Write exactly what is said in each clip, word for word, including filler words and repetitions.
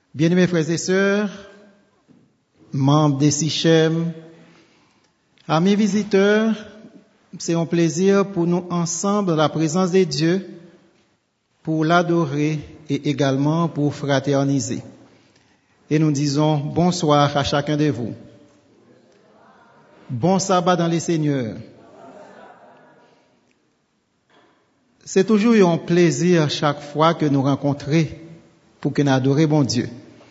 Bien-aimés frères et sœurs, membres des Sichem, amis visiteurs, c'est un plaisir pour nous ensemble dans la présence de Dieu, pour l'adorer et également pour fraterniser. Et nous disons bonsoir à chacun de vous. Bon sabbat dans les Seigneurs. C'est toujours un plaisir chaque fois que nous rencontrons pour que nous adorions bon Dieu.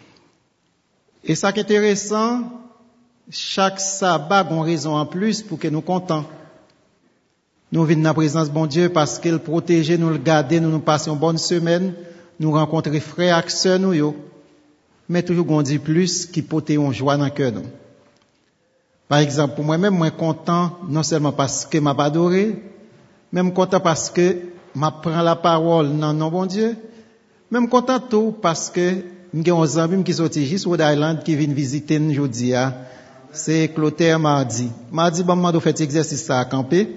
Et ça qui est intéressant, chaque sabbat a une raison en plus pour que nous contents. Nous venons dans la présence de bon Dieu parce qu'il protège, nous le garde, nous nous passons une bonne semaine, nous rencontrons frères et sœurs, nous, yo. Mais toujours on dit plus qui porte une joie dans le cœur. Par exemple, pour moi-même, moi content, non seulement parce que m'a adoré, même content parce que m'a prend la parole dans non bon Dieu, même content tout parce que j'ai un ami qui sorti juste Rhode Island qui vient visiter nous aujourd'hui. C'est Clotaire mardi. Mardi, bon, m'a fait exercice ça à camper.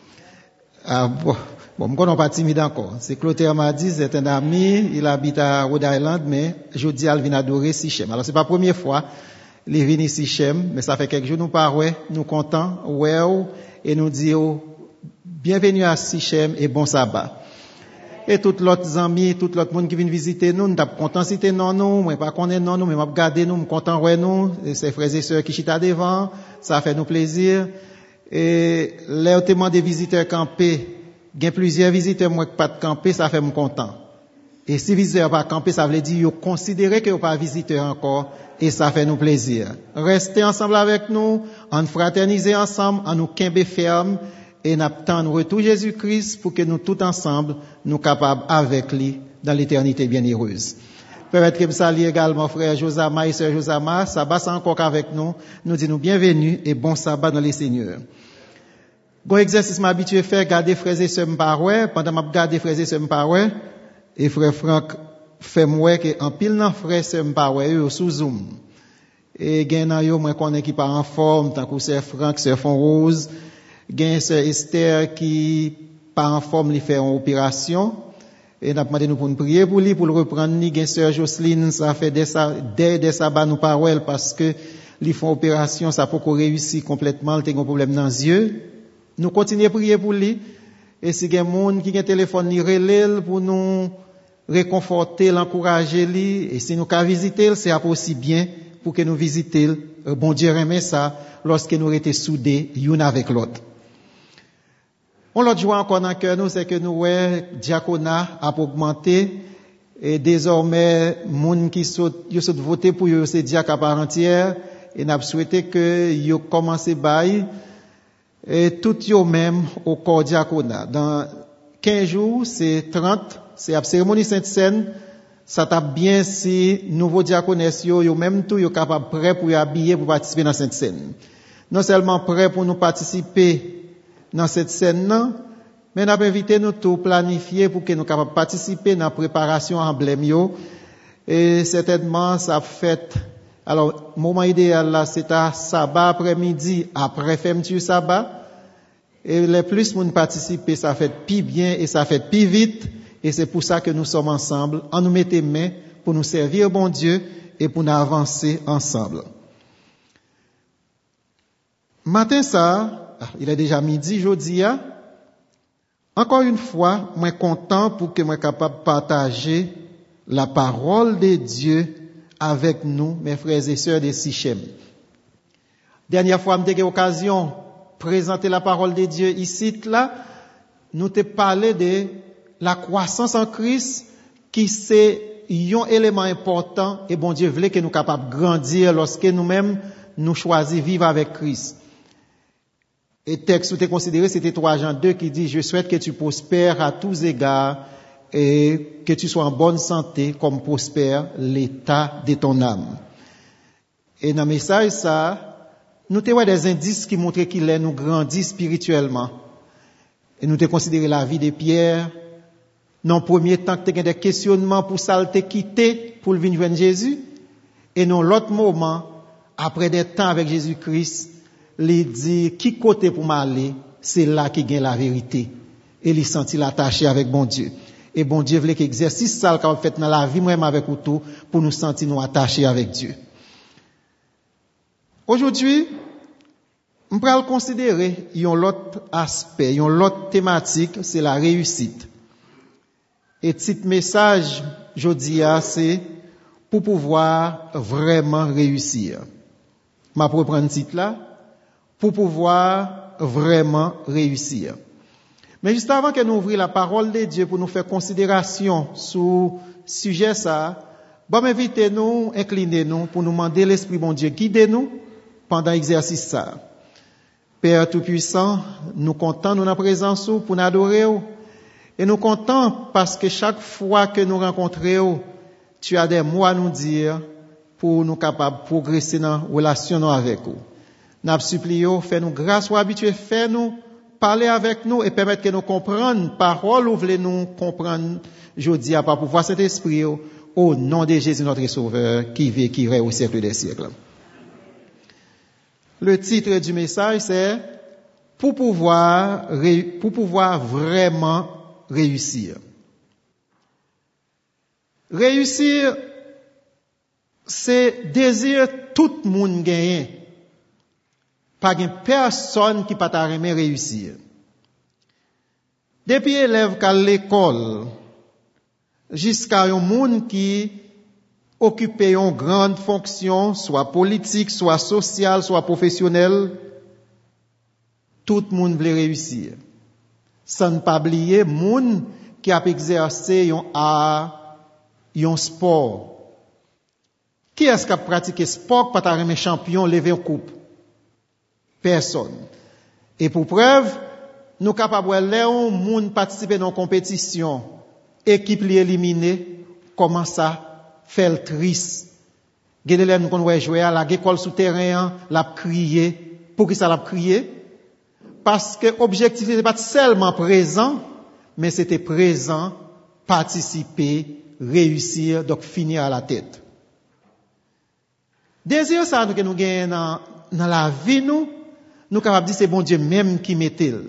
Ah, bon, bon, moi, on pas timide encore. C'est Clotaire mardi, c'est un ami, il habite à Rhode Island, mais jeudi, il vient adorer Sichem. Alors, c'est pas la première fois, il vient ici Sichem, mais ça fait quelques jours, nous parlons, nous contents, ouais, et nous disons, bienvenue à Sichem et bon sabbat. Et tous les autres amis, tout l'autre monde qui vient visiter nous, nous sommes contents de citer non, nous, mais pas qu'on est non, nous, mais m'a regarder nous, nous contents ouais nous, ces frères et sœurs qui chita devant, ça fait nous plaisir. Et les témoins des visiteurs campés, il y a plusieurs visiteurs moi qui pas de camper, ça fait me content. Et si visiteurs pas camper, ça veut dire qu'ils considèrent qu'ils pas visiteurs encore, et ça fait nous plaisir. Restez ensemble avec nous, en fraterniser ensemble, en nous quimber ferme, et n'attendre retour Jésus-Christ pour que nous tous ensemble, nous capables avec lui dans l'éternité bienheureuse. Permettez que me salue également frère Josama et sœur Josama, sabbat c'est encore avec nous, nous disons bienvenue et bon sabbat dans les Seigneurs. Bon exercice m'habitué à faire, garder frères et sœurs m'paroué, pendant m'a garder frères et sœurs m'paroué, et frère Franck fait moi que en pile nan frères et sœurs m'paroué yo sous Zoom. Et gen nan yo moi connais qui pas en forme, tant que sœur Franck, sœur Fon Rose, gen sœur Esther qui pas en forme, lui fait une opération. Et n'a demandé nous pour nous prier pour lui, pour le reprendre, ni gen sœur Jocelyne, ça fait des, des, des sabbats nous parole parce que lui font opération, ça peut qu'on réussit complètement, il a un problème dans les yeux. Nous continuons à prier pour lui. Et si gen moun qui gen téléphone, ni relève pour nous réconforter, l'encourager lui. Et si nous ka visiter, c'est aussi bien pour que nous visiter. Bon Dieu remet ça lorsque nous étions soudés, l'un avec l'autre. On l'autre joie encore dans le cœur nous, c'est que nous, ouais, diaconat a augmenté, et désormais, moun qui sont, yo sont voté pour yo, c'est diacre à part entière, et n'a souhaité que yo commence bail, et tout yo même au corps diaconat. Dans quinze jours, c'est trente, c'est la cérémonie Sainte-Seine, ça tape bien si nouveau diaconesse yo, yo même tout, yo capable prêt pour y habiller pour participer dans Sainte-Seine. Non seulement prêt pour nous participer dans cette scène-là, mais nous avons invité nous tout planifier pour que nous capables participer dans la préparation emblème yo. Et certainement, ça fait, alors, moment idéal là, c'est à sabbat après-midi, après fermeture sabbat. Et les plus nous participer, ça fait plus bien et ça fait plus vite. Et c'est pour ça que nous sommes ensemble, en nous mettant main pour nous servir bon Dieu et pour nous avancer ensemble. Matin ça, il est déjà midi, jeudi. Encore une fois, moi content pour que moi capable de partager la parole de Dieu avec nous, mes frères et sœurs de Sichem. Dernière fois, j'ai eu l'occasion de présenter la parole de Dieu ici, là, nous te parlé de la croissance en Christ, qui c'est un élément important, et bon Dieu voulait que nous capables de grandir lorsque nous-mêmes nous choisissons vivre avec Christ. Et texte où tu es considéré, c'était trois Jean deux qui dit, je souhaite que tu prospères à tous égards et que tu sois en bonne santé comme prospère l'état de ton âme. Et dans le message, ça, nous te voyons des indices qui montrent qu'il est nous grandit spirituellement. Et nous te considéré la vie de Pierre. Dans le premier temps, tu as des questionnements pour ça, te quitter pour venir joindre Jésus. Et dans l'autre moment, après des temps avec Jésus-Christ, il dit, qui côté pour m'aller, c'est là qui gagne la vérité. Et il sentit l'attaché avec bon Dieu. Et bon Dieu voulait qu'exercice ça qu'on fait dans la vie même avec tout pour nous sentir nous attachés avec Dieu. Aujourd'hui, on va considérer un autre aspect, une autre thématique, c'est la réussite. Et titre message aujourd'hui c'est pour pouvoir vraiment réussir. Ma propre titre là, pour pouvoir vraiment réussir. Mais juste avant que nous ouvrions la parole de Dieu pour nous faire considération sur ce sujet ça, bon invitez nous, inclinez nous pour nous demander l'Esprit bon Dieu guidez nous pendant l'exercice ça. Père Tout-Puissant, nous comptons nous dans la présence pour nous adorer et nous comptons parce que chaque fois que nous rencontrons, tu as des mots à nous dire pour nous capables de progresser dans la relation avec vous. Nous supplions, fais-nous grâce ou habitués, fais-nous parler avec nous et permettre que nous comprenions parole ou voulez nous comprendre aujourd'hui à par pouvoir cet esprit au nom de Jésus notre Sauveur qui vit et qui règne au siècle des siècles. Le titre du message c'est pour pouvoir pour pouvoir vraiment réussir. Réussir c'est désir tout le monde gagner. Pas une personne qui pas aimer réussir. Depuis élève qu'à l'école jusqu'à un monde qui occupe une grande fonction, soit politique, soit sociale, soit professionnelle, tout le monde veut réussir. Sans ne pas oublier monde qui a exercé un art, un sport. Qui est-ce qui a pratiqué sport pas aimer champion lever une coupe? Personne. Et pour preuve, nous capables de voir monde participer dans une compétition, équipe li éliminée, comment ça fait le triste. Gèdele nous qu'on jouer à la école souterrain, l'a crier. Pour qui ça l'a crier? Parce que l'objectif n'était pas seulement présent, mais c'était présent, participer, réussir, donc finir à la tête. Désir ça que nous gagnons dans, dans la vie nous, nous capables de dire c'est bon Dieu même qui met-il.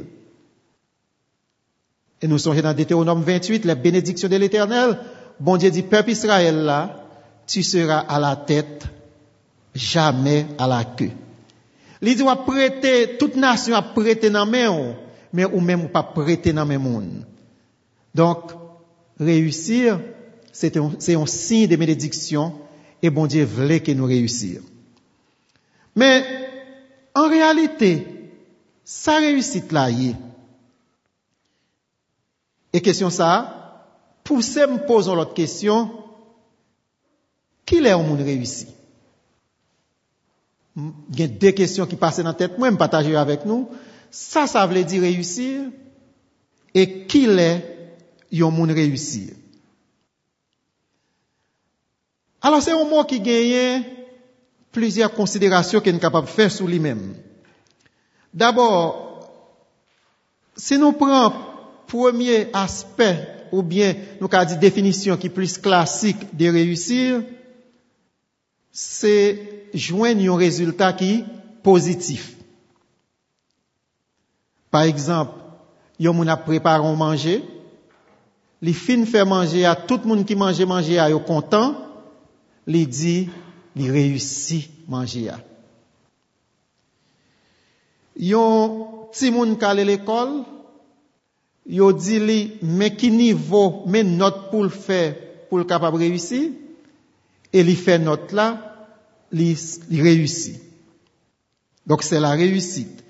Et nous sommes dans Deutéronome vingt-huit, la bénédiction de l'Éternel. Bon Dieu dit, peuple Israël là, tu seras à la tête, jamais à la queue. Il dit, prêter, toute nation a prêté dans main, mais ou même pas prêter dans main monde. Donc, réussir, c'est un, c'est un signe de bénédiction, et bon Dieu voulait que nous réussissions. Mais, en réalité, ça réussit là, y est. Et question ça, pour ça, me posons l'autre question, qui est un monde réussi? Il y a deux questions qui passent dans la tête, moi, je partager avec nous. Ça, ça veut dire réussir. Et qui est un monde réussi? Alors, c'est un mot qui gagne plusieurs considérations qu'il est capable de faire sur lui-même. D'abord, si nous prenons premier aspect, ou bien nous avons dit définition qui est plus classique de réussir, c'est joindre un résultat qui est positif. Par exemple, yon moun a préparé à manger, li fin fait manger à tout le monde qui mange manger à yo content, li dit li réussit manger à. Yon ti moun k'ale l'école, yo dit li mais qui niveau, mais note pour le faire pour le capable réussir et li fait note là, li, li réussit. Donc c'est la réussite.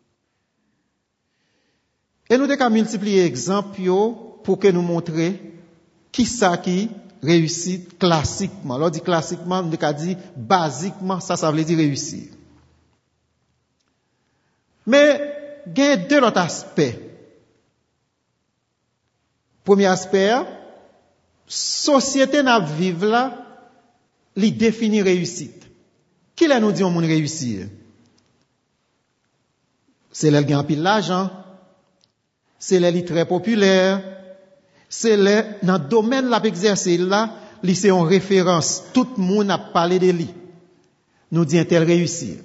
Et nous devons multiplier exemple yo pour que nous montrer qui ça qui réussit classiquement. L'on dit classiquement, nous devons dire basiquement, ça ça veut dire réussir. Mais il y a deux autres aspects. Premier aspect, société n'a vivre là, li définit réussite. Qui l'a nous dit on moun réussir? C'est le gain pile l'argent, c'est les très populaire, c'est les dans le domaine la exercer là, li c'est en référence, tout le monde a parlé de lui. Nous dit tel réussir.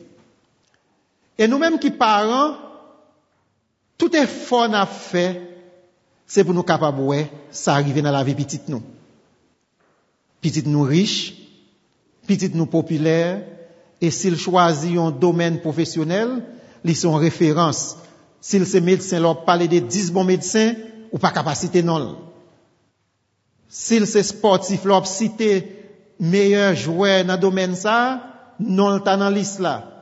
Et nous-mêmes qui parents, tout effort n'a fait, c'est pour nous capables ouais, ça arrive dans la vie petite nous. Petite nous riche, petite nous populaire, et s'il choisit un domaine professionnel, ils sont référence. S'il c'est médecin, leur parler de dix bons médecins, ou pas capacité non. S'il c'est sportif, leur citer meilleur joueur dans le domaine ça, non le dans liste là.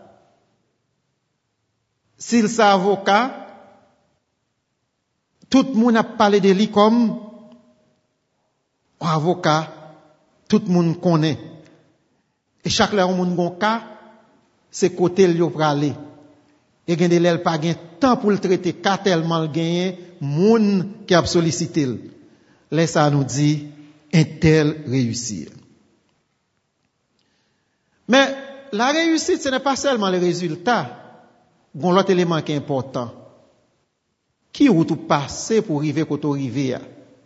S'il c'est avocat, tout le monde a parlé de lui comme un avocat, tout le monde connaît. Et chaque fois où on a un cas, c'est côté lui pour aller. Et il n'y a pas de temps pour le traiter, car tellement le gagné, moun qui a sollicité. Là, ça nous dit, un tel réussir. Mais la réussite, ce n'est pas seulement le résultat. Bon, l'autre élément qui est important. Qui ou tout passer pour arriver quand arriver?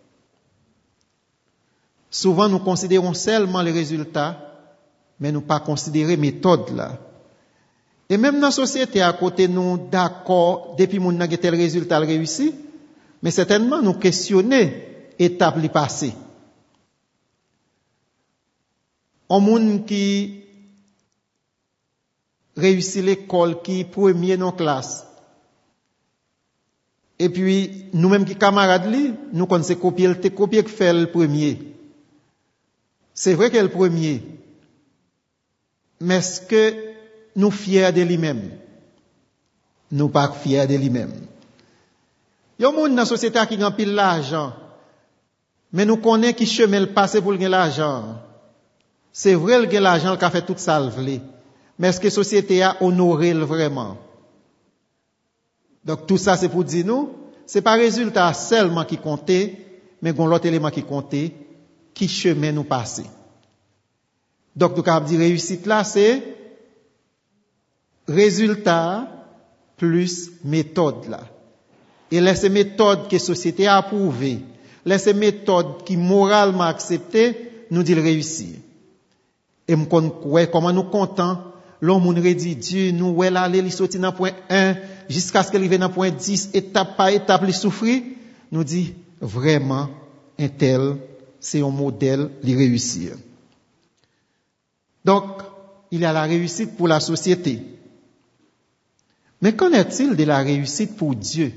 Souvent, nous considérons seulement les résultats, mais nous pas considérer méthode là. Et même dans la société, à côté, nous d'accord, depuis mon n'a tel résultat réussi, mais certainement nous questionner étape li passée. Un monde qui réussit l'école, qui premier dans classe, et puis nous-mêmes qui camarades li, nous connaissons copier le copier que fait le premier. C'est vrai qu'elle est le premier, mais est-ce que nous fiers de lui-même? Nous pas fiers de lui-même. Il y a un monde dans la société qui gagne pile l'argent, mais nous connaissons qui chemin le passé pour gagner l'argent. C'est vrai que l'argent qui a fait tout ça le vle. Mais est-ce que la société a honoré vraiment? Donc tout ça c'est pour dire nous, c'est pas résultat seulement qui comptait, mais gon l'autre élément qui comptait, qui chemin nous passer. Donc nous capable dire réussite là c'est résultat plus méthode là. Et là ces méthodes que la société a approuvées, là ces méthodes qui moralement acceptées, nous dit réussir. Et me connait comment nous content l'homme on dit Dieu nous ouais là aller sorti dans point un jusqu'à ce qu'il arrive dans point dix étape par étape il souffrir nous dit vraiment un tel c'est un modèle li réussir. Donc il y a la réussite pour la société. Mais qu'en est-il de la réussite pour Dieu?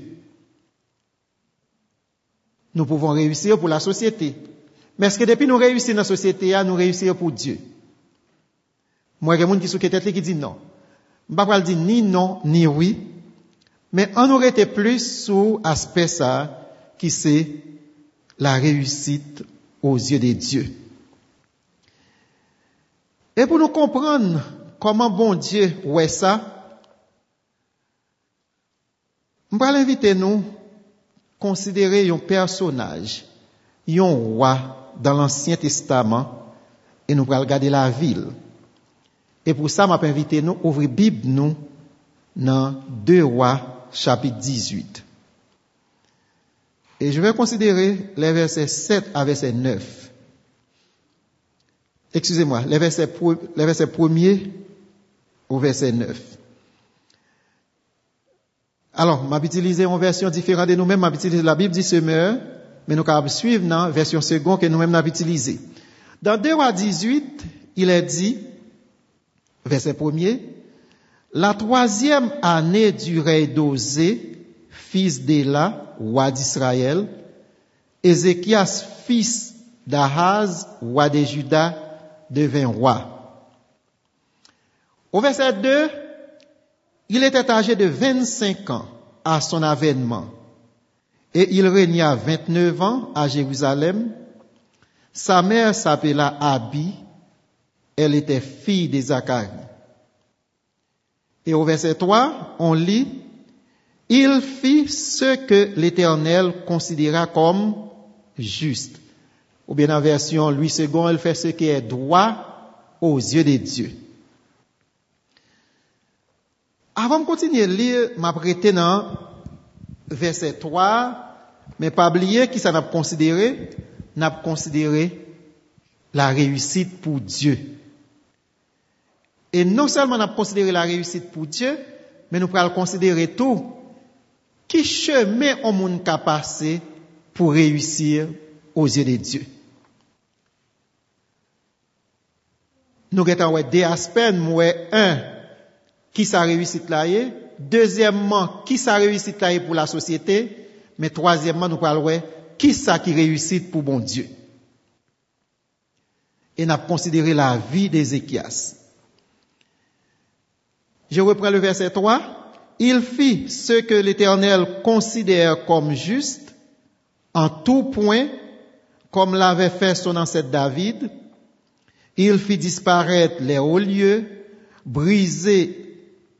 Nous pouvons réussir pour la société. Mais est-ce que depuis nous réussissons dans la société, nous réussissons pour Dieu? Moi, il y a des gens qui sont qui disent non. Je ne vais pas dire ni non, ni oui. Mais on aurait été plus sur l'aspect ça, qui c'est la réussite aux yeux de Dieu. Et pour nous comprendre comment bon Dieu ouais ça, je vais inviter nous à considérer un personnage, un roi dans l'Ancien Testament, et nous allons regarder la ville. Et pour ça, je vais inviter nous à ouvrir la Bible nous dans deux Rois, chapitre dix-huit. Et je vais considérer les versets sept à verset neuf. Excusez-moi, les versets, les versets premier au verset neuf. Alors, m'a utilisé une version différente de nous-mêmes, m'a utilisé la Bible du Semeur, mais nous allons suivre dans la version seconde que nous-mêmes avons utilisée. Dans deux Rois dix-huit, il est dit, verset premier, la troisième année du règne d'Osée, fils d'Éla, roi d'Israël, Ézéchias, fils d'Ahaz, roi de Juda, devint roi. Au verset deux, il était âgé de vingt-cinq ans à son avènement, et il régna vingt-neuf ans à Jérusalem. Sa mère s'appela Abi, elle était fille de Zacharie. Et au verset trois, on lit, il fit ce que l'Éternel considéra comme juste. Ou bien en version Louis second, elle fait ce qui est droit aux yeux de Dieu. Avant de continuer à lire, m'a prêté dans verset trois, mais pas oublier qui ça n'a pas considéré, n'a pas considéré la réussite pour Dieu. Et non seulement n'a pas considéré la réussite pour Dieu, mais nous pourrons considérer tout, qui chemin on monde qu'a passé pour réussir aux yeux de Dieu. Nous avons deux aspects, un, qui ça réussit là, deuxièmement, qui ça réussit là pour la société, mais troisièmement, nous parlons qui ça qui réussit pour bon Dieu. Et nous avons considéré la vie d'Ézéchias. Je reprends le verset trois. Il fit ce que l'Éternel considère comme juste, en tout point, comme l'avait fait son ancêtre David. Il fit disparaître les hauts lieux, briser,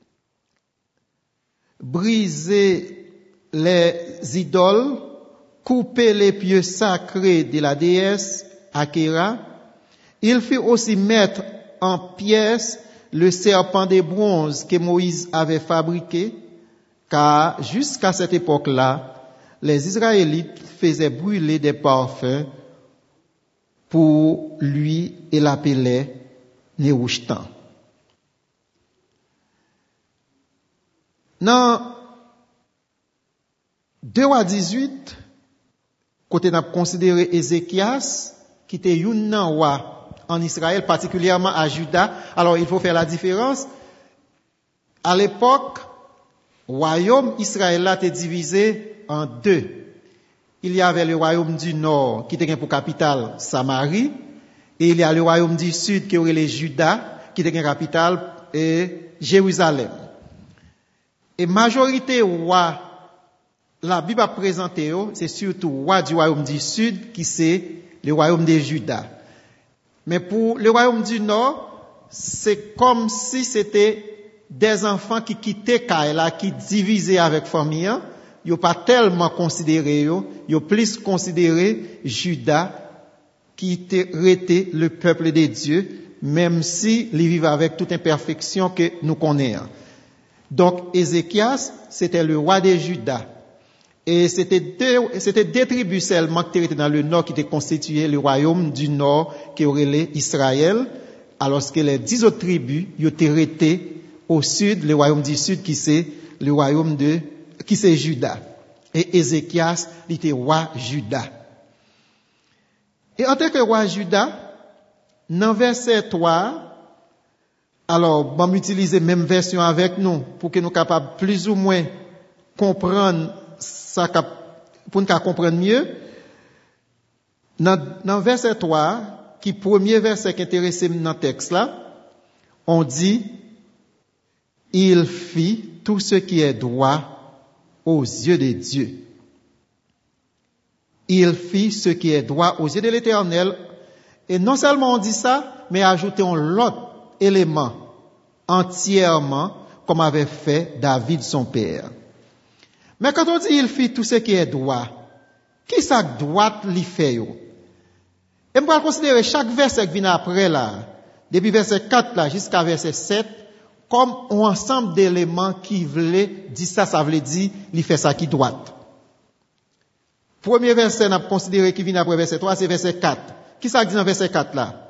briser les idoles, couper les pieux sacrés de la déesse Akhéra. Il fit aussi mettre en pièces le serpent de bronze que Moïse avait fabriqué, car jusqu'à cette époque-là, les Israélites faisaient brûler des parfums pour lui et l'appelaient Néhushtan. Dans deux à dix-huit, côté n'a considéré Ézéchias, qui était un roi en Israël, particulièrement à Juda. Alors, il faut faire la différence. À l'époque, le royaume Israël était divisé en deux. Il y avait le royaume du nord, qui était pour capitale Samarie, et il y a le royaume du sud, qui aurait les Juda, qui était capitale et Jérusalem. Et majorité roi, la Bible a présenté, c'est surtout roi du royaume du sud, qui c'est le royaume des Juda. Mais pour le royaume du nord, c'est comme si c'était des enfants qui quittaient Kaila, qui divisaient avec famille. Ils n'ont pas tellement considéré, ils ont plus considéré Juda, qui était le peuple de Dieu, même si ils vivent avec toute imperfection que nous connaissons. Donc, Ézéchias, c'était le roi de Juda. Et c'était deux, c'était deux tribus seulement qui étaient dans le nord qui étaient constituées le royaume du nord qui aurait les Israël, alors que les dix autres tribus, ils étaient restés au sud, le royaume du sud qui c'est le royaume de, qui c'est Juda. Et Ézéchias, il était roi Juda. Et en tant que roi Juda, dans verset trois, alors, on va utiliser la même version avec nous pour que nous soyons capables plus ou moins comprendre ça, pour nous comprendre mieux. Dans, dans verset trois, qui est le premier verset qui intéresse dans le texte là, on dit, il fit tout ce qui est droit aux yeux de Dieu. Il fit ce qui est droit aux yeux de l'Éternel. Et non seulement on dit ça, mais ajoutons l'autre élément entièrement comme avait fait David son père. Mais quand on dit il fit tout ce qui est droit, qui ça droit li fait yo? Et on va considérer chaque verset qui vient après là, depuis verset quatre là jusqu'à verset sept, comme un ensemble d'éléments qui voulaient dire ça, ça voulait dire il fait ça qui droit. Premier verset, on a considéré qui vient après verset trois, c'est verset quatre. Qui ça dit dans verset quatre là?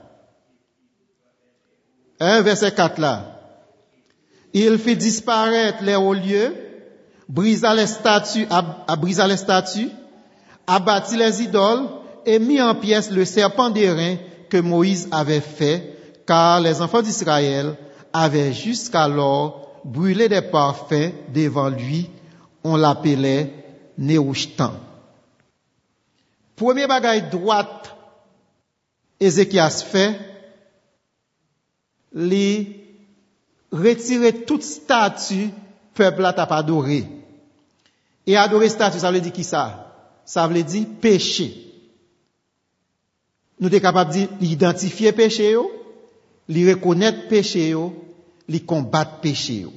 Hein, verset quatre là. Il fit disparaître les hauts lieux, brisa les statues, a brisa les statues, abattit les idoles et mis en pièces le serpent d'airain que Moïse avait fait, car les enfants d'Israël avaient jusqu'alors brûlé des parfums devant lui. On l'appelait Néhushtan. Premier bagaille droite, Ézéchias fait, les retirer toute statue, peuple là t'a pas adoré. Et adorer statue, ça veut dire qui ça? Ça veut dire péché. Nous sommes capables d'identifier péché, de reconnaître péché, de combattre péché.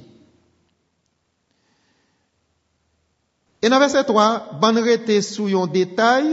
Et dans verset trois, ban rete sous un détail,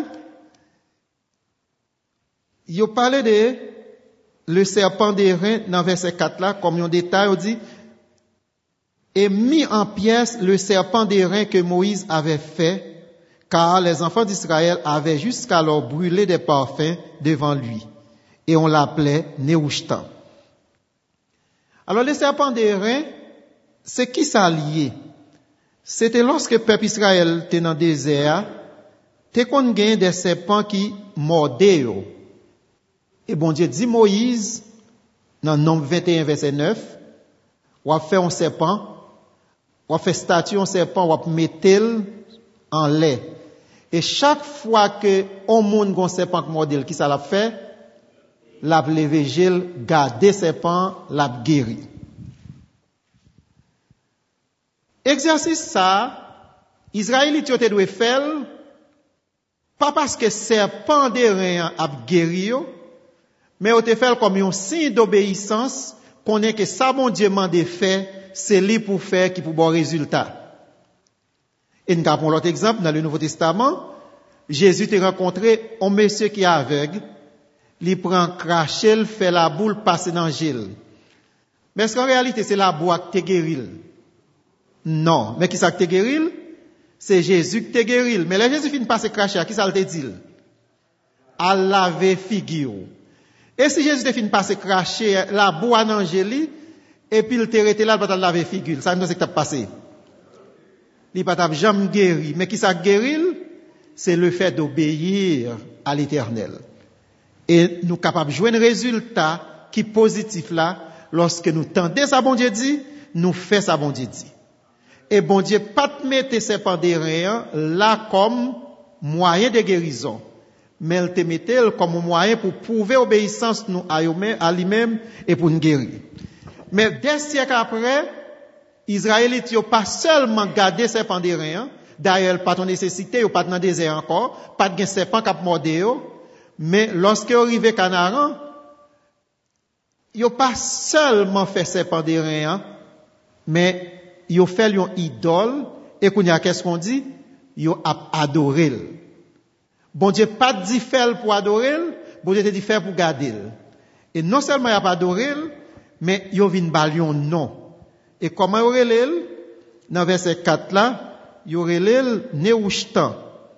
il a parlé de le serpent d'airain dans verset quatre là, comme un détail, on dit, et mis en pièces le serpent d'airain que Moïse avait fait, car les enfants d'Israël avaient jusqu'alors brûlé des parfums devant lui. Et on l'appelait Néhushtan. Alors, le serpent d'airain, c'est qui ça lié? C'était lorsque le peuple Israël était dans le désert, te kon gen des serpents qui mordaient yo. Et bon Dieu dit Moïse, dans Nombre vingt et un, verset neuf, ou a fait un serpent, ou a fait statue un serpent, ou a mettre en lait. Et chaque fois que on monde gon serpent qui mordel, qui ça l'a fait? L'a levé gel, garder serpent, l'a guéri. Exercice ça, Israélite yo te doit faire, pas parce que serpent de rien a guéri yo, mais on te fait comme un signe d'obéissance, qu'on est que ça bon Dieu m'a fait, c'est lui pour faire qui pour bon résultat. Et nous avons l'autre exemple dans le Nouveau Testament, Jésus t'a rencontré un monsieur qui est aveugle, il prend cracher, fait la boule passer dans gel. Mais est-ce qu'en réalité c'est la boîte qui te guérit? Non, mais qui ça qui te guérit? C'est Jésus qui te guérit. Mais là Jésus finit passer cracher, qui ça te dit? À laver figure. Et si Jésus te finit passer cracher la boîte dans gel, et puis il te rete là pour laver figure, ça nous c'est que t'as passé. Il pas t'a jamais guéri, mais qui ça guérit? C'est le fait d'obéir à l'Éternel. Et nous capables de jouer un résultat qui est positif là, lorsque nous tendons ça bon Dieu dit, nous faisons ça bon Dieu dit. Et bon Dieu pas te mettre serpent de rien là comme moyen de guérison, mais il te mettait comme moyen pour prouver obéissance nous à lui-même et pour nous guérir. Mais des siècles après, Israélites n'ont pas seulement gardé serpent de rien, d'ailleurs pas de nécessité, ou pas dans le désert encore, pas de serpent qui a mordé, mais lorsque ils arrivent à Canaan, ils n'ont pas seulement fait serpent de rien, mais ils ont fait une idole, et qu'on y a qu'est-ce qu'on dit? Ils ont adoré. Bon Dieu pas dit faire pour adorer, bon Dieu te dit faire pour garder. Et non seulement ils n'ont pas adoré, mais ils ont vu un non. Et comment ils relèvent? Dans verset quatre là, ils relèvent Néhushtan.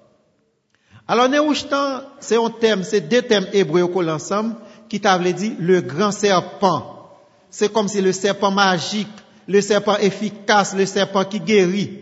Alors Néhushtan, c'est un thème, c'est deux thèmes hébreux collés ensemble qui t'avait dit le grand serpent. C'est comme si le serpent magique, le serpent efficace, le serpent qui guérit.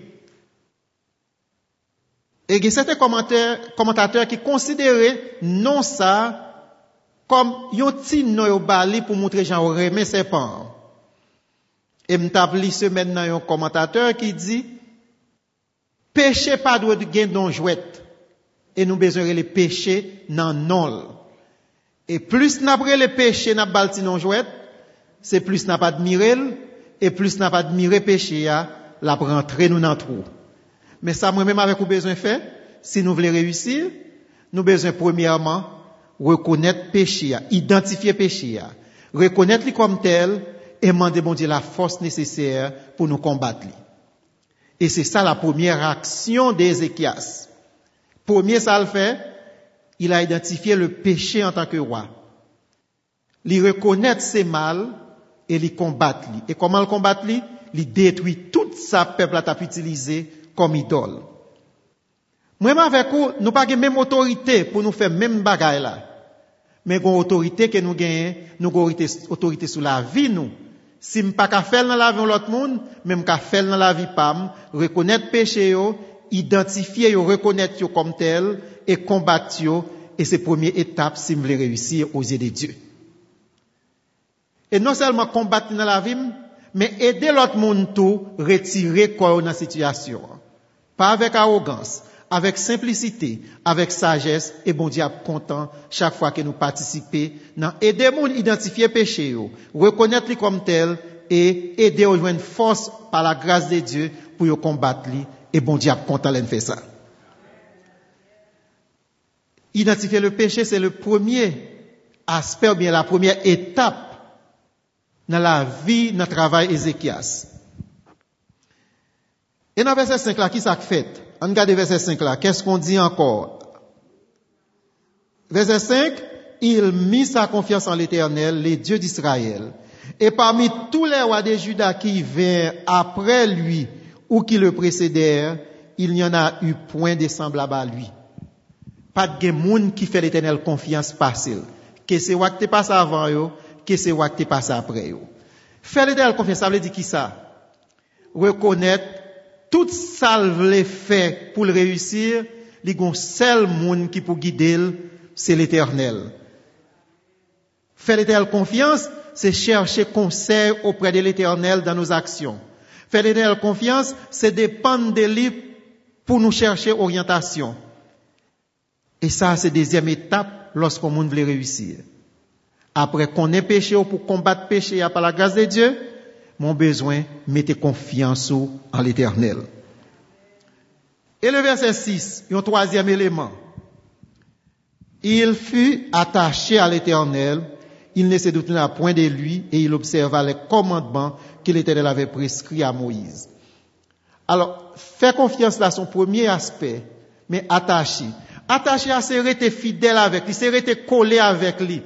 Et il y a certains commentateurs qui considéraient non ça comme un petit nom bali pour montrer gens remet serpent. Et m'tabli semaine dans un commentateur qui dit péché pas doit gain don jouette et nous besoin les péchés nan non. Et plus n'a pas les péchés n'a balti non jouette, c'est plus n'a pas admirer et plus n'a pas admirer péché ya la rentrer nous dans trou. Mais ça moi même avec ou besoin faire si nous voulons réussir, nous besoin premièrement reconnaître péché ya, identifier péché ya, reconnaître lui comme tel et demander bon Dieu la force nécessaire pour nous combattre. Et c'est ça la première action d'Ézéchias. Premier ça le fait, il a identifié le péché en tant que roi. Il reconnaît ses mal et il combat. Et comment il combat? Il détruit tout ça peuple a utilisé comme idole. Moi-même avec vous, nous pas la même autorité pour nous faire même bagaille là. Mais une autorité que nous gagnons, nous avons autorité sur la vie nous. Si je ne pas faire dans la vie de l'autre monde, même qu'à faire dans la vie pam, reconnaître péché yo, identifier yo, reconnaître yo comme tel et combattre yo, et c'est la première étape si vous voulez réussir aux yeux de Dieu. Et non seulement combattre dans la vie, mais aider l'autre monde tout retirer quoi dans la situation. Pas avec arrogance, avec simplicité, avec sagesse, et bon Dieu est content chaque fois que nous participons dans aider les gens à identifier péché, reconnaître les comme tel, et aider à joindre force par la grâce de Dieu pour les combattre, et bon Dieu est content de faire ça. Identifier le péché, c'est le premier aspect, ou bien la première étape dans la vie, dans le travail Ézéchias. Et dans verset cinq là, qui ça fait? On regarde verset cinq là, qu'est-ce qu'on dit encore? Verset cinq, il mit sa confiance en l'Éternel, les dieux d'Israël. Et parmi tous les rois de Juda qui vinrent après lui ou qui le précédèrent, il n'y en a eu point de semblable à lui. Pas de monde qui fait l'Éternel confiance facile. Que c'est roi qui te passe avant yo, que c'est roi qui te passe après yo. Faire l'Éternel confiance, ça veut dire qui ça? Reconnaître tout ça le fait pour le réussir, li gon seul monde qui pour guider, c'est l'Éternel. Faire l'Éternel confiance, c'est chercher conseil auprès de l'Éternel dans nos actions. Faire l'Éternel confiance, c'est dépendre de lui pour nous chercher orientation. Et ça, c'est la deuxième étape lorsqu'on monde veut réussir. Après qu'on ait péché ou pour combattre péché par la grâce de Dieu, mon besoin, mettez confiance en l'Éternel. Et le verset six, un troisième élément. Il fut attaché à l'Éternel, il ne se douta point de lui, et il observa les commandements que l'Éternel avait prescrits à Moïse. Alors, faire confiance là, son premier aspect, mais attaché. Attaché à se rester fidèle avec lui, se rester collé avec lui.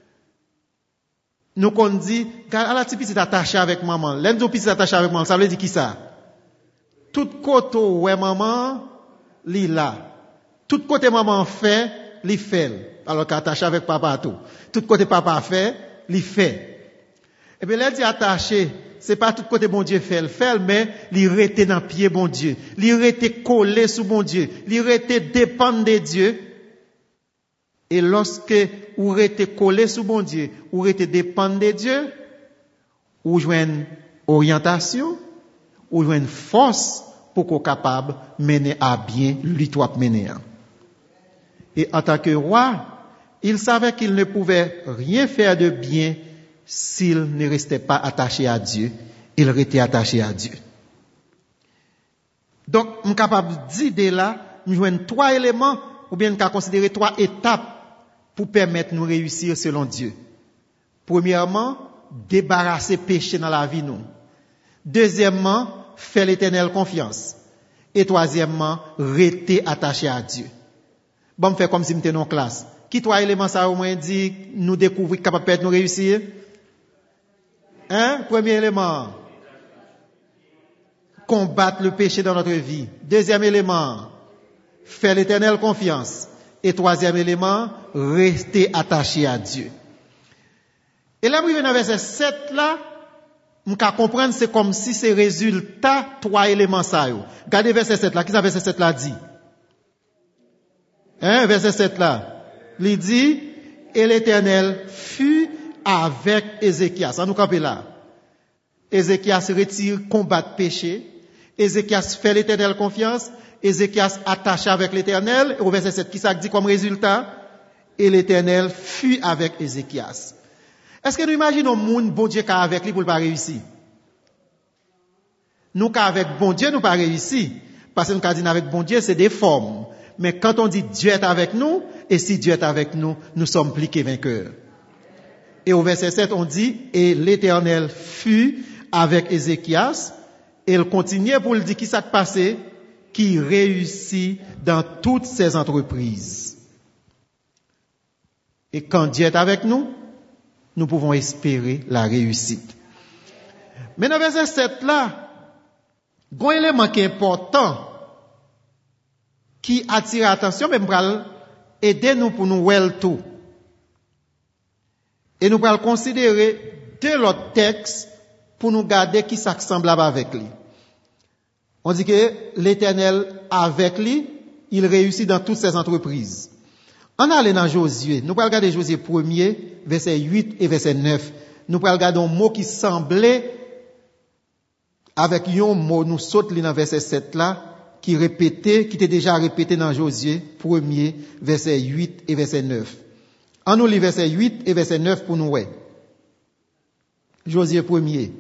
Nous qu'on dit, quand la petite attaché avec maman, l'un de petits attaché avec maman, ça veut dire qui ça? Tout côté ouais maman, li là. Tout côté maman fait, li fait. Alors qu'attaché avec papa tout. Tout côté papa fait, li fait. Et bien, là, dit attaché, c'est pas tout côté bon Dieu fait, le fait, mais li rete dans pied bon Dieu. Li rete collé sous bon Dieu. Li rete dépendre de Dieu. Et lorsque vous rete collé sous bon Dieu, ou rete dépendre de Dieu, ou joignent orientation, ou joignent force pour qu'on capable de mener à bien lui toi mener. Et en tant que roi, il savait qu'il ne pouvait rien faire de bien s'il ne restait pas attaché à Dieu. Il restait attaché à Dieu. Donc, je suis capable de dire là, nous jouons trois éléments, ou bien nous considérer trois étapes pour permettre de nous réussir selon Dieu. Premièrement, débarrasser péché dans la vie nous. Deuxièmement, faire l'Éternel confiance. Et troisièmement, rester attaché à Dieu. Bon, me faire comme si nous étions en classe. Qui trois éléments ça au moins dit nous découvrir capable de nous réussir? Hein? Premier élément, combattre le péché dans notre vie. Deuxième élément, faire l'Éternel confiance. Et troisième élément, rester attaché à Dieu. Et là, vous venez dans verset sept là, on peut comprendre c'est comme si c'est résultat trois éléments ça yo. Regardez verset sept là, qu'est-ce que verset sept là dit? Hein, verset sept là. Il dit, et l'Éternel fut avec Ézéchias. Ça nous campe là. Ézéchias retire combattre péché. Ézéchias fait l'Éternel confiance. Ézéchias attaché avec l'Éternel. Et au verset sept, qui ça dit comme résultat? Et l'Éternel fut avec Ézéchias. Est-ce que nous imaginons moun bon Dieu qu'a avec lui pour pas réussir? Nous qu'a avec bon Dieu nous pas réussir. Parce que nous qu'a dit avec bon Dieu c'est des formes. Mais quand on dit Dieu est avec nous, et si Dieu est avec nous, nous sommes plus que vainqueurs. Et au verset sept, on dit, et l'Éternel fut avec Ézéchias, et il continuait pour le dire qui s'est passé, qui réussit dans toutes ses entreprises. Et quand Dieu est avec nous, nous pouvons espérer la réussite. Mais dans le verset sept là, il y a un élément qui est important, qui attire l'attention, mais pour aider nous pour nous voir tout. Et nous allons considérer deux autres textes pour nous garder qui s'assemblent avec lui. On dit que l'Éternel avec lui, il réussit dans toutes ses entreprises. On allait dans Josué. Nous allons regarder Josué premier, verset huit et verset neuf. Nous allons regarder un mot qui semblait avec un mot, nous sautons dans verset sept là, qui répétait, qui était déjà répété dans Josué premier, verset huit et verset neuf. En nous lit verset huit et verset neuf pour nous ouais. Josué premier.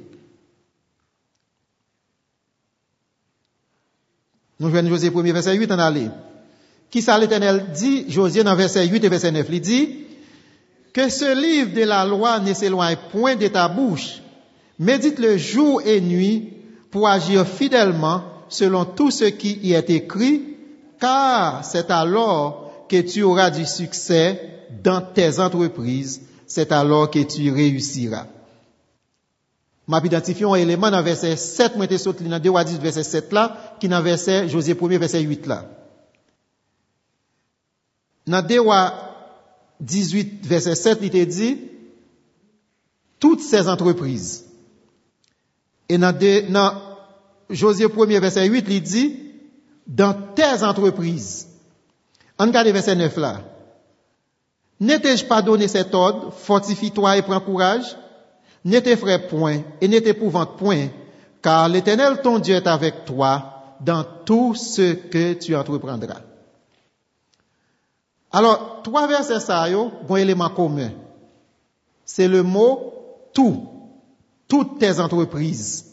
Nous jouons Josué premier, verset huit, en allez. Qui ça l'Éternel dit, Josué dans verset huit et verset neuf, il dit, que ce livre de la loi ne s'éloigne point de ta bouche. Médite le jour et nuit pour agir fidèlement selon tout ce qui y est écrit, car c'est alors que tu auras du succès dans tes entreprises, c'est alors que tu réussiras. M'a identifié un élément dans verset sept, moi, t'es dans deux à dix, verset sept là, qui dans verset, Josué premier, verset huit là. Dans deux à dix-huit, verset sept, il te dit, toutes ces entreprises. Et dans, deux, dans Josué premier, verset huit, il dit, dans tes entreprises. On regarde verset neuf là. N'ai-je pas donné cet ordre, fortifie-toi et prends courage? Ne t'effraie point et ne t'épouvante point, car l'Éternel ton Dieu est avec toi dans tout ce que tu entreprendras. Alors, trois versets ça, yo, bon élément commun. C'est le mot tout. Toutes tes entreprises.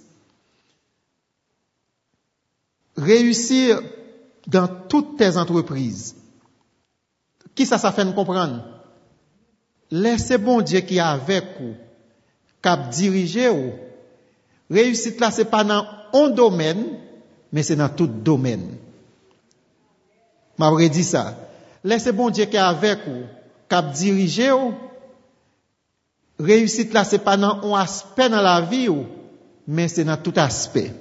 Réussir dans toutes tes entreprises. Qui ça, ça fait nous comprendre? Laissez bon Dieu qui est avec vous, cap diriger vous. Réussite là, c'est pas dans un domaine, mais c'est dans tout domaine. M'a redit ça. Laissez bon Dieu qui est avec vous, cap diriger vous. Réussite là, c'est pas dans un aspect dans la vie, mais c'est dans tout aspect.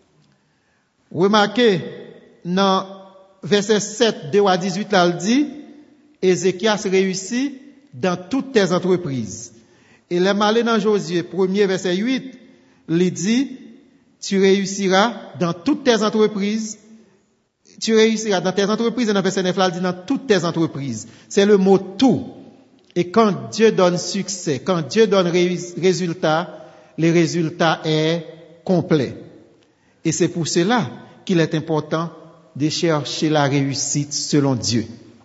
Remarquez, dans verset sept, deux à dix-huit, là, il dit, Ézéchias réussit dans toutes tes entreprises. Et les malais dans Josué, premier verset huit, il dit, tu réussiras dans toutes tes entreprises. Tu réussiras dans tes entreprises, et dans verset neuf, là, il dit dans toutes tes entreprises. C'est le mot tout. Et quand Dieu donne succès, quand Dieu donne résultat, le résultat est complet. Et c'est pour cela qu'il est important de chercher la réussite selon Dieu.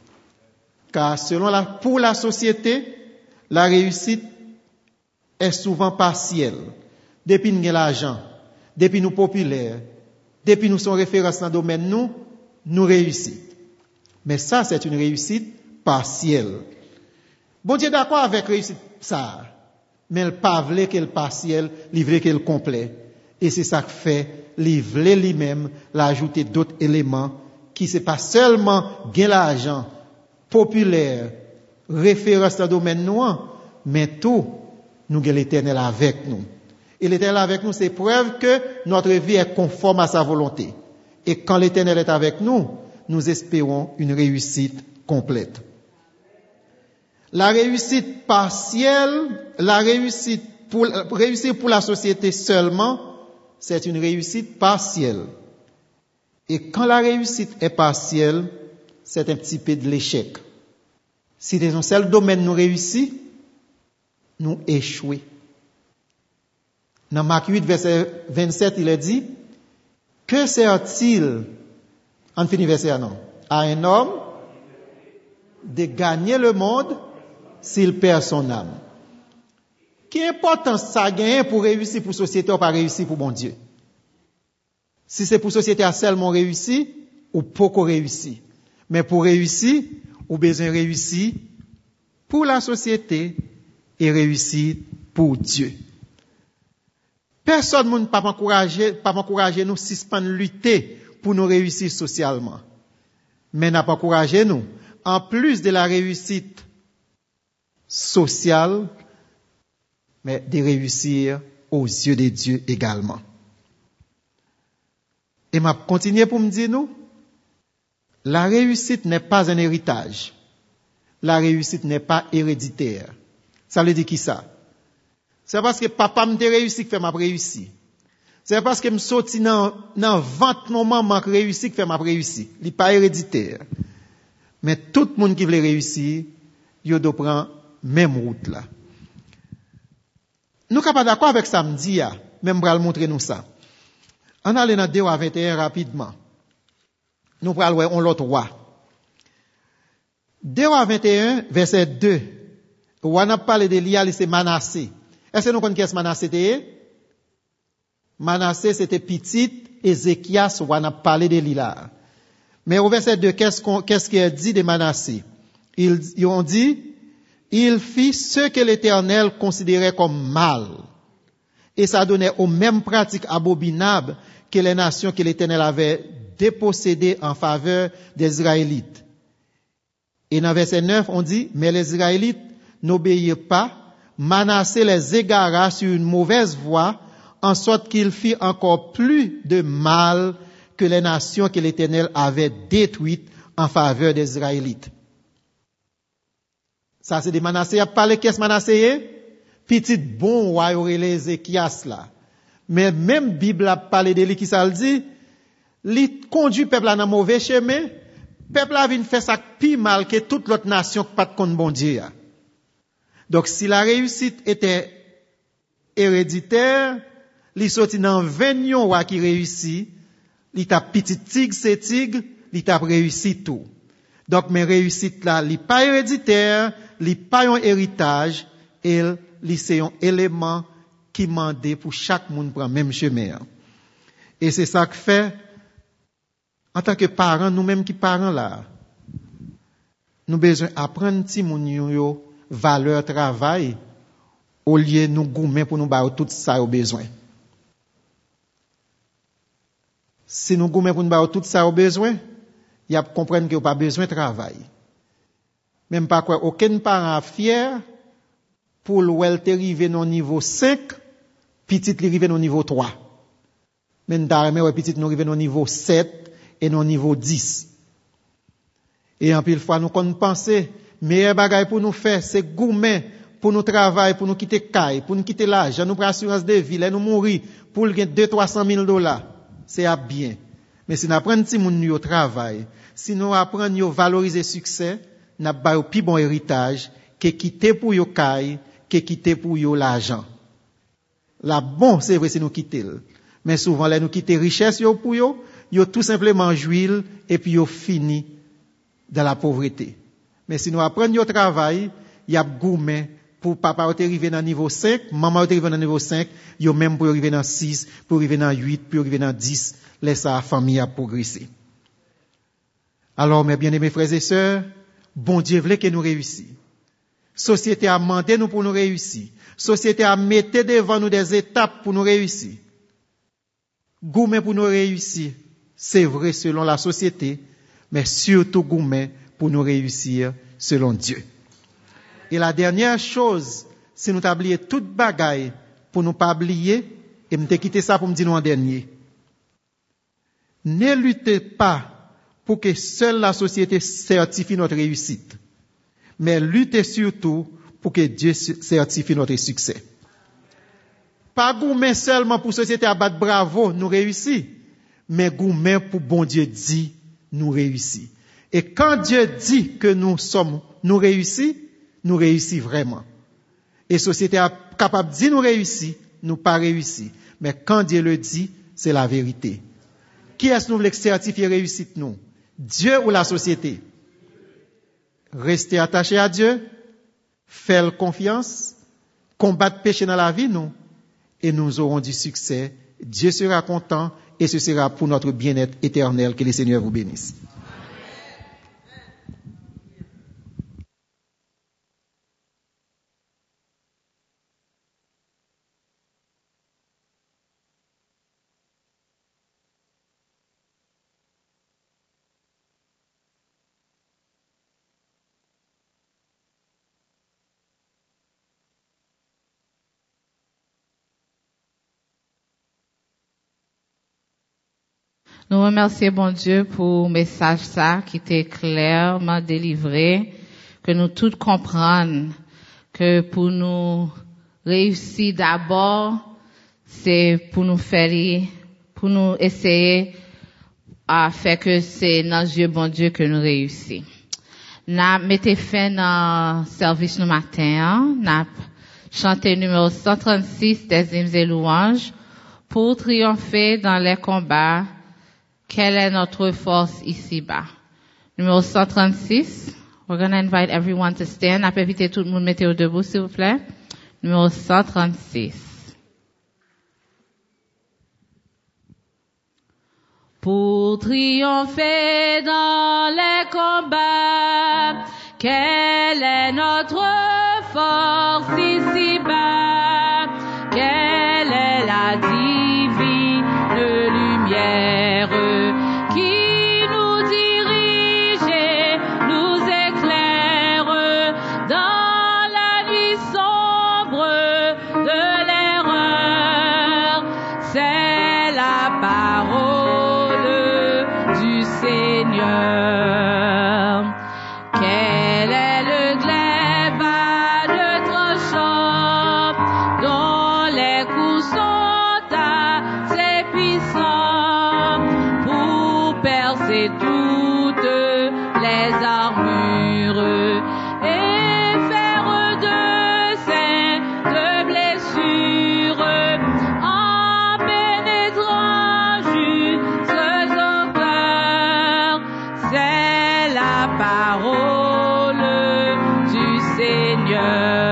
Car selon la, pour la société, la réussite est souvent partielle. Depuis nous avons l'argent, depuis nous populaires, depuis nous sommes références dans le domaine nous, nous réussissons. Mais ça, c'est une réussite partielle. Bon Dieu d'accord avec réussite ça, mais il pas voulait qu'elle partielle, il voulait qu'elle complet. Et c'est ça que fait, il voulait lui-même l'ajouter d'autres éléments qui c'est pas seulement gain l'argent populaire, référence dans le domaine noir, mais tout nous avons l'Éternel avec nous. Et l'Éternel avec nous, c'est preuve que notre vie est conforme à sa volonté. Et quand l'Éternel est avec nous, nous espérons une réussite complète. La réussite partielle, la réussite pour, réussir pour la société seulement, c'est une réussite partielle. Et quand la réussite est partielle, c'est un petit peu de l'échec. Si dans un seul domaine nous réussissons, nous échouons. Dans Marc huit, verset vingt-sept, il est dit, que sert-il, en finit verset non, à un homme de gagner le monde s'il perd son âme? Quelle importance ça gagne pour réussir pour société ou pas réussir pour bon Dieu? Si c'est pour société à seulement réussir, ou pas réussir. Mais pour réussir, ou besoin réussir pour la société et réussir pour Dieu. Personne ne peut pas m'encourager, pas m'encourager nous suspendre lutter pour nous réussir socialement. Mais n'a pas encouragé nous, en plus de la réussite sociale, mais de réussir aux yeux de Dieu également. Et m'a continué pour me dire nous, la réussite n'est pas un héritage. La réussite n'est pas héréditaire. Ça veut dire qui ça? C'est parce que papa m'a réussi que fait m'a réussi. C'est parce que me sorti dans dans vingt non maman qui réussi que fait m'a réussi. Il n'est pas héréditaire. Mais tout le monde qui veut réussir, il doit prendre même route là. Nous sommes pas d'accord avec ça me dit ya, même pour montrer nous ça. On allait dans deux à vingt et un rapidement. Nous prenons on l'autre roi. deux à vingt et un verset deux. On a parlé de Lia, c'est Manassé. Est-ce que nous connaissons qui Manassé était? Manassé c'était petit Ézéchias, on a parlé de Lia. Mais au verset deux, qu'est-ce qu'on qu'est-ce qu'il dit de Manassé? Ils, ils ont dit il fit ce que l'Éternel considérait comme mal. Et ça donnait aux mêmes pratiques abominables que les nations que l'Éternel avait dépossédées en faveur des Israélites. Et dans verset neuf, on dit, mais les Israélites n'obéirent pas, Manassé les égara sur une mauvaise voie, en sorte qu'il fit encore plus de mal que les nations que l'Éternel avait détruites en faveur des Israélites. Ça, c'est des Manassé. Il a parlé qu'est-ce Manassé? Petit bon roi les Ézéchias là. Mais même Bible a parlé de lui qui ça le dit, il conduit peuple dans mauvais chemin, peuple a vinn faire ça plus mal que toute l'autre nation qui pas de compte bon Dieu. Donc si la réussite était héréditaire, li sorti dans vingt roi qui réussit, li t'a petit tigre c'est tigre, li t'a réussi tout. Donc mais réussite là, li pas héréditaire, li pas un héritage, et li c'est un élément qui mandé pour chaque monde prendre même chemin. Et c'est ça que fait en tant que parents, nous-mêmes qui parents là, nous besoin apprendre ti moun yo valeur travail au lieu nous goumer pour nous ba tout ça au besoin. Si nous goumer pour nous ba tout ça au besoin, il y a comprendre que pas besoin de travail. Même pas quoi aucun parent fier pour l'ouel te rive au niveau cinq, petit li rive au niveau trois. Même d'armée ouais petit nous rive au niveau sept et non niveau dix. Et en pile fois nous qu'on penser meilleur bagage pour nous faire c'est goumer pour nous travailler pour nous quitter caille pour nous quitter l'argent nous prendre assurance de vie nous mourir pour gagner deux trois cent mille dollars c'est à bien. Mais si nous apprenons si moun yo travail si nous apprenons yo valoriser succès n'a ba yo plus bon héritage que quitter pour yo caille que quitter pour yo l'argent. La bon c'est vrai si nous quitter mais souvent là nous quitter richesse yo pour yo yo tout simplement jouil et puis yo fini dans la pauvreté. Mais si nous apprenons au travail, y a gourmet pour papa ou arriver dans niveau cinq, maman ou arriver dans niveau cinq, yo même pour arriver dans six, pour arriver dans huit, pour arriver dans dix, laisse la famille a progresser. Alors mes bien-aimés frères et sœurs, bon Dieu voulait que nous réussissions. Société a demandé nous pour nous réussir. Société a mettre devant nous des étapes pour nous réussir. Gourmet pour nous réussir. C'est vrai selon la société, mais surtout gourmet pour nous réussir selon Dieu. Et la dernière chose, c'est nous oublier toute bagaille pour nous pas oublier, et me quitter ça pour me dire nous en dernier. Ne luttez pas pour que seule la société certifie notre réussite, mais luttez surtout pour que Dieu certifie notre succès. Pas gourmet seulement pour la société à battre bravo, nous réussir. Mais gourmet pour bon Dieu dit, nous réussit. Et quand Dieu dit que nous sommes, nous réussis, nous réussit vraiment. Et société est capable de dire nous réussit, nous pas réussi. Mais quand Dieu le dit, c'est la vérité. Qui est-ce que nous voulons certifier réussite nous? Dieu ou la société? Restez attachés à Dieu, faire confiance, combattre péché dans la vie, nous, et nous aurons du succès. Dieu sera content. Et ce sera pour notre bien-être éternel. Que le Seigneur vous bénisse. Nous remercions bon Dieu pour le message ça qui était clairement délivré, que nous tous comprenions que pour nous réussir d'abord, c'est pour nous faire, pour nous essayer à faire que c'est dans Dieu bon Dieu que nous réussissons. N'a mettez fin dans service le matin, n'a chanté numéro cent trente-six des hymnes et louanges pour triompher dans les combats. Quelle est notre force ici-bas? Numéro cent trente-six. We're going to invite everyone to stand. N'a pas éviter tout le monde mettez au debout, s'il vous plaît. Numéro cent trente-six. Pour triompher dans les combats, quelle est notre force ici-bas? Quelle est la divine lumière qui nous dirige et nous éclaire dans la nuit sombre de l'erreur? C'est la parole du Seigneur. Quel est le glaive à de tranchant? les armures et faire de saintes blessures en pénétrant jusqu'aux cœurs. C'est la parole du Seigneur.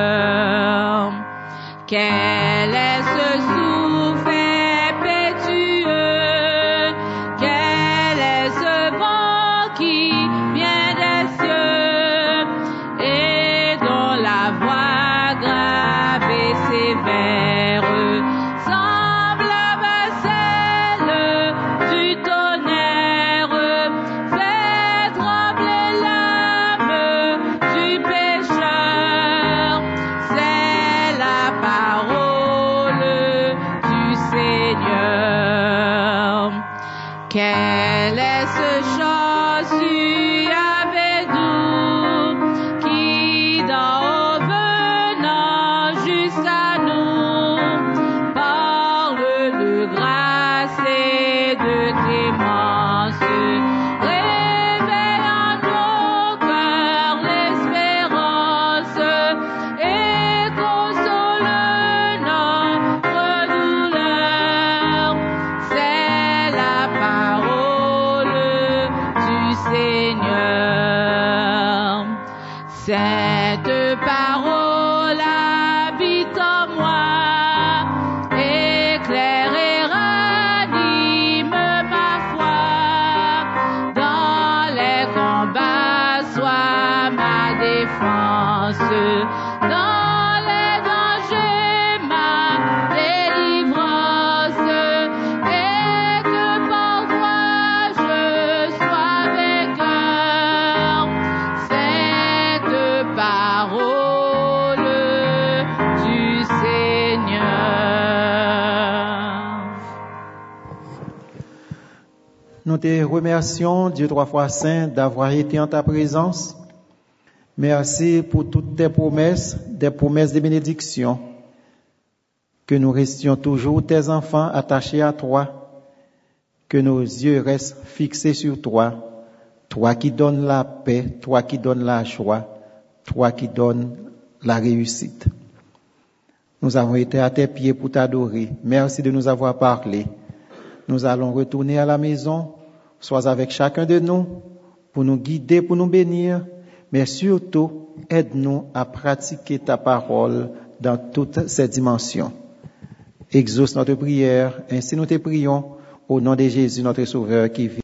Quel est ce souffle impétueux? Quel est ce vent qui vient des cieux et dont la voix grave et sévère semble à celle du tonnerre, fait trembler l'âme du pécheur? C'est la parole du Seigneur. Quel est ce chant si avec doux qui d'en haut venant jusqu'à nous parle de grâce et de clémence, réveillant nos cœurs l'espérance et console notre douleur? C'est la parole du Seigneur. Cette parole habite en moi, éclaire et ranime ma foi. Dans les combats, sois ma défense. Dans les dangers, ma délivrance. Et que par toi je sois vainqueur. Cette parole du Seigneur. Nous te remercions, Dieu trois fois saint, d'avoir été en ta présence. Merci pour toutes tes promesses, des promesses de bénédiction. Que nous restions toujours tes enfants attachés à toi. Que nos yeux restent fixés sur toi. Toi qui donnes la paix, toi qui donnes la joie, toi qui donnes la réussite. Nous avons été à tes pieds pour t'adorer. Merci de nous avoir parlé. Nous allons retourner à la maison. Sois avec chacun de nous pour nous guider, pour nous bénir, mais surtout, aide-nous à pratiquer ta parole dans toutes ses dimensions. Exauce notre prière, ainsi nous te prions, au nom de Jésus, notre Sauveur, qui vit.